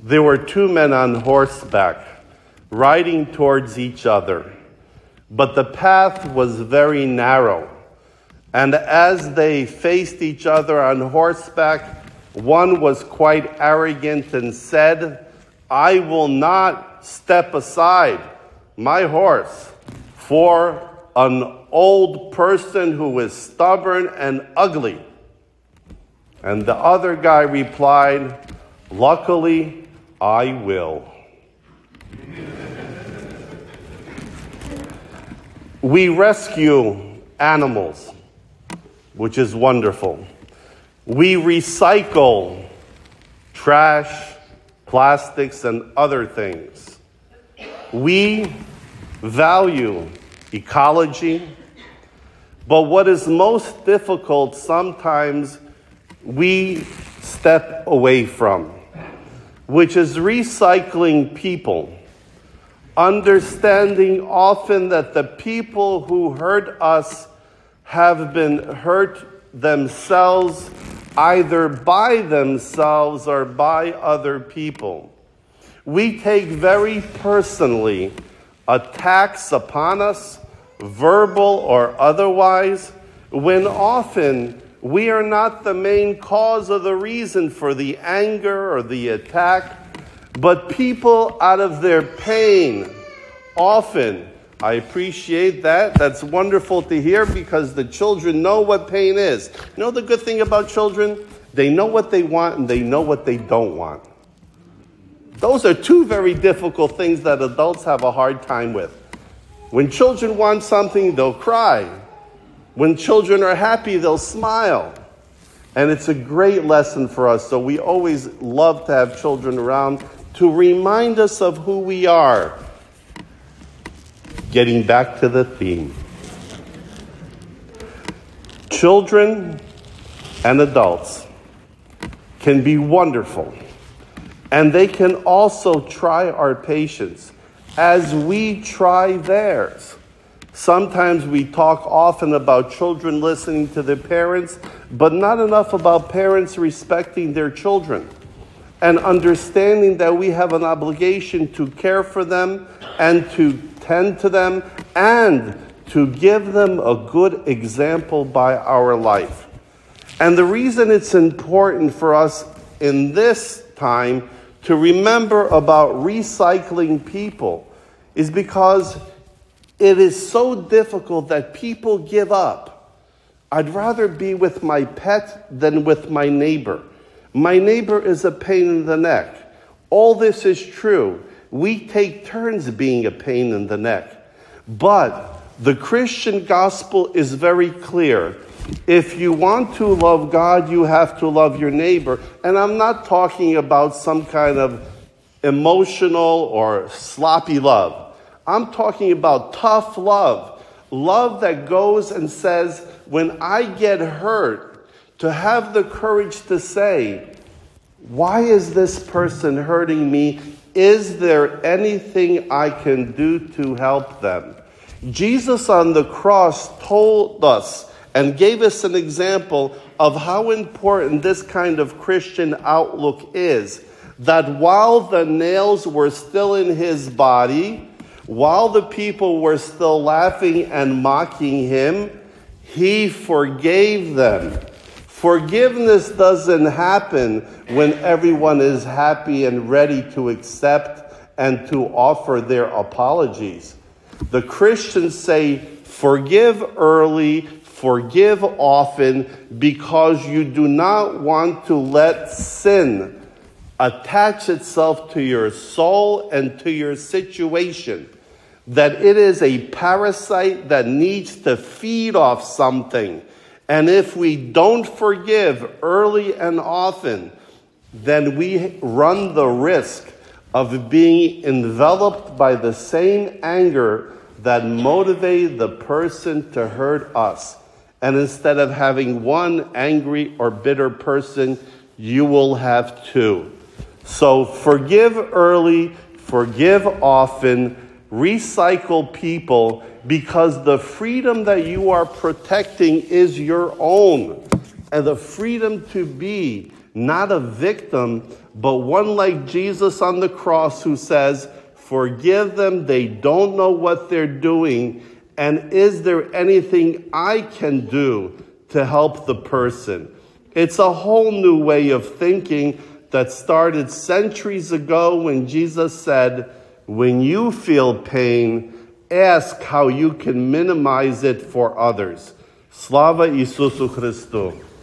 There were two men on horseback riding towards each other, but the path was very narrow. And as they faced each other on horseback, one was quite arrogant and said, "I will not step aside my horse for an old person who is stubborn and ugly." And the other guy replied, "Luckily, I will." We rescue animals, which is wonderful. We recycle trash, plastics, and other things. We value ecology. But what is most difficult sometimes we step away from, which is recycling people. Understanding often that the people who hurt us have been hurt themselves, either by themselves or by other people. We take very personally attacks upon us, verbal or otherwise, when often we are not the main cause or the reason for the anger or the attack, but people out of their pain. Often, I appreciate that. That's wonderful to hear because the children know what pain is. You know the good thing about children? They know what they want and they know what they don't want. Those are two very difficult things that adults have a hard time with. When children want something, they'll cry. When children are happy, they'll smile. And it's a great lesson for us. So we always love to have children around to remind us of who we are. Getting back to the theme. Children and adults can be wonderful. And they can also try our patience as we try theirs. Sometimes we talk often about children listening to their parents, but not enough about parents respecting their children and understanding that we have an obligation to care for them and to tend to them and to give them a good example by our life. And the reason it's important for us in this time to remember about recycling people is because it is so difficult that people give up. I'd rather be with my pet than with my neighbor. My neighbor is a pain in the neck. All this is true. We take turns being a pain in the neck. But the Christian gospel is very clear. If you want to love God, you have to love your neighbor. And I'm not talking about some kind of emotional or sloppy love. I'm talking about tough love. Love that goes and says, when I get hurt, to have the courage to say, why is this person hurting me? Is there anything I can do to help them? Jesus on the cross told us and gave us an example of how important this kind of Christian outlook is. That while the nails were still in his body, while the people were still laughing and mocking him, he forgave them. Forgiveness doesn't happen when everyone is happy and ready to accept and to offer their apologies. The Christians say, forgive early, forgive often, because you do not want to let sin attach itself to your soul and to your situation. That it is a parasite that needs to feed off something. And if we don't forgive early and often, then we run the risk of being enveloped by the same anger that motivated the person to hurt us. And instead of having one angry or bitter person, you will have two. So forgive early, forgive often, recycle people, because the freedom that you are protecting is your own. And the freedom to be not a victim, but one like Jesus on the cross who says, forgive them, they don't know what they're doing, and is there anything I can do to help the person? It's a whole new way of thinking that started centuries ago when Jesus said, when you feel pain, ask how you can minimize it for others. Slava Isusu Christu.